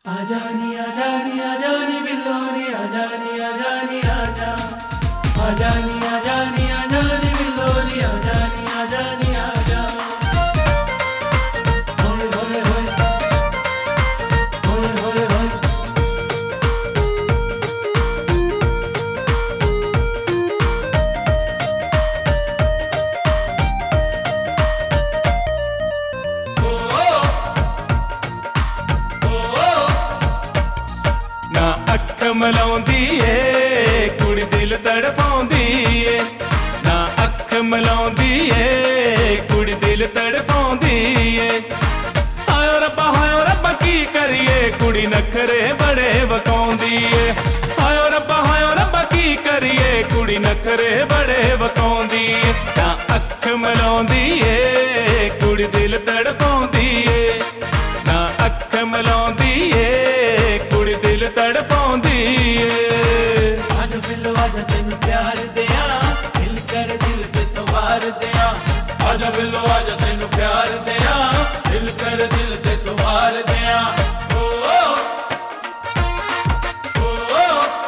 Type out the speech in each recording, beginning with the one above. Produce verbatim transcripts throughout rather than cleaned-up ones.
आजानी आजानी आजानी बिल्लोनी आजानी आजानी आजा आजानी आजानी आजानी बिल्लोनी आजानी आजानी आजा होय होय होय होय होय होय ना अख मलाउंदी ए कुड़ी दिल तड़फाउंदी ए ना अख मलाउंदी ए कुड़ी दिल तड़फाउंदी ए हायो रब्बा हायो रब्बा की करिए कुड़ी नखरे बड़े वकाउंदी ए हायो रब्बा हायो रब्बा की करिए कुड़ी नखरे बड़े वकाउंदी ए ना अख मलाउंदी ए कुड़ी दिल तड़फाउंदी ए ना अख मलाउंदी ए कुड़ी दिल तड़फाउंदी ए आजा बिल्लो आजा तेनू प्यार दिया दिल कर दिल ते तो वार दिया आजा बिल्लो आजा तेनू प्यार दिया दिल कर दिल ते तो वार दिया ओ ओ ओ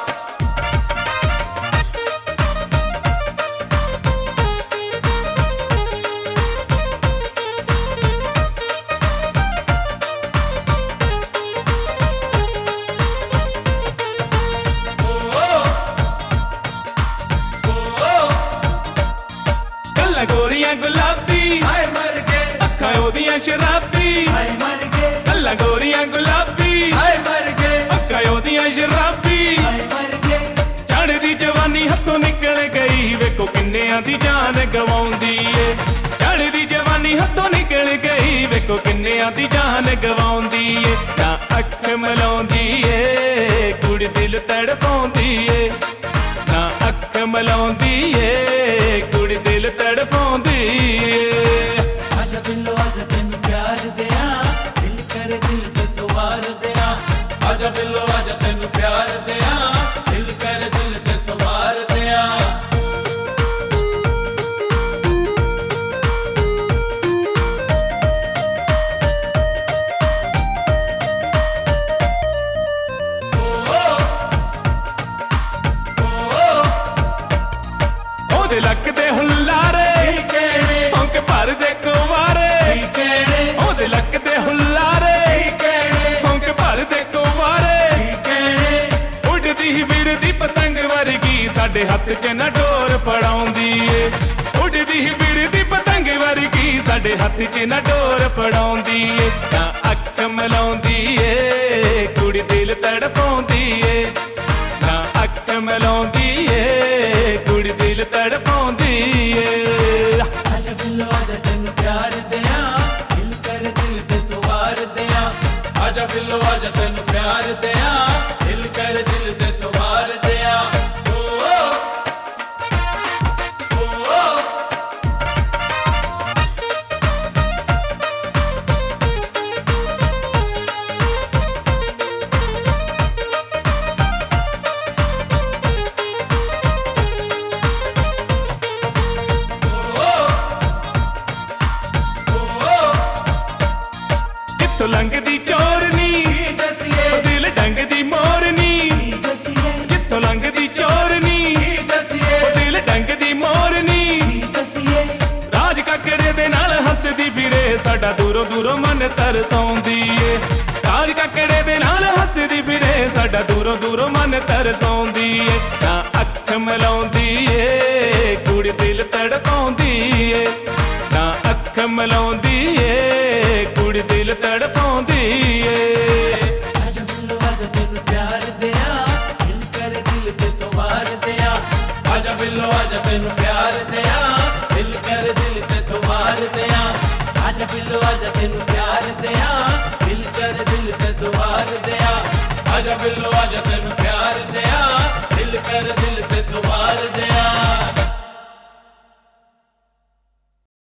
गल्लां गोरियां गुलाबी हाय मर गए अखां ओदियां शराबी हाय मर गए गल्लां गोरियां गुलाबी हाय मर गए अखां ओदियां शराबी हाय मर गए चढ़दी जवानी हथों निकल गई वेखो किन्नियां दी जान गवाउंदी ए चढ़दी जवानी हथों निकल गई वेखो किन्नियां दी जान गवाउंदी ए ना अख मलाउंदी ए कुड़ी दिल तड़फाउंदी ए ना अख मलाउंदी ए कुड़ी दिल तड़फाउंदी ए आजा बिल्लो आजा तेनू प्यार दिया दिल कर दिल ते तो वार दिया आजा बिल्लो आजा तेनू प्यार दिया दिल कर दिल ते तो वार दिया ओदे लक दे हुल्लारे केड़े औंक भर दे कुवारे केड़े ओदे लक दे हुल्लारे केड़े औंक भर दे कुवारे केड़े उड़दी फिरदी पतंग वर्गी साडे हत्थ च ना डोर फड़ाउंदी ए उड़दी फिरदी पतंग वर्गी साडे हत्थ च ना डोर फड़ाउंदी ए ना अख मलाउंदी ए कुड़ी दिल तड़फाउंदी ए ना अख मलाउंदी ए कुड़ी दिल तड़फाउंदी ए आजा बिल्लो आजा तेनू प्यार दिया दिल कर दिल ते तो वार दिया आजा बिल्लो आजा तेनू प्यार दिया दिल कर दिल ते तो वार दिया ओ ओ ओ जित्थों लंघदी चोरनी की दसिए ओ दिल डंगदी मोरनी की दसिए जित्थों लंघदी चोरनी की दसिए ओ दिल डंगदी मोरनी की दसिए राज काकड़े दे नाल हसदी फिरे साडा दूरों दूरों मन तरसाउंदी ए राज काकड़े दे नाल हसदी फिरे साडा दूरों दूरों मन तरसाउंदी ए ना अख मलाउंदी ए कुड़ी दिल तड़फाउंदी ए ना अख मलाउंदी ए कुड़ी दिल तड़फाउंदी ए आजा बिल्लो आजा तेनू प्यार दिया दिल कर दिल ते तो वार दिया आजा बिल्लो आजा तेनू प्यार दिया दिल कर दिल ते तो वार दिया आजा बिल्लो आजा तेनू प्यार दिया दिल कर दिल ते तो वार दिया आजा बिल्लो आजा तेनू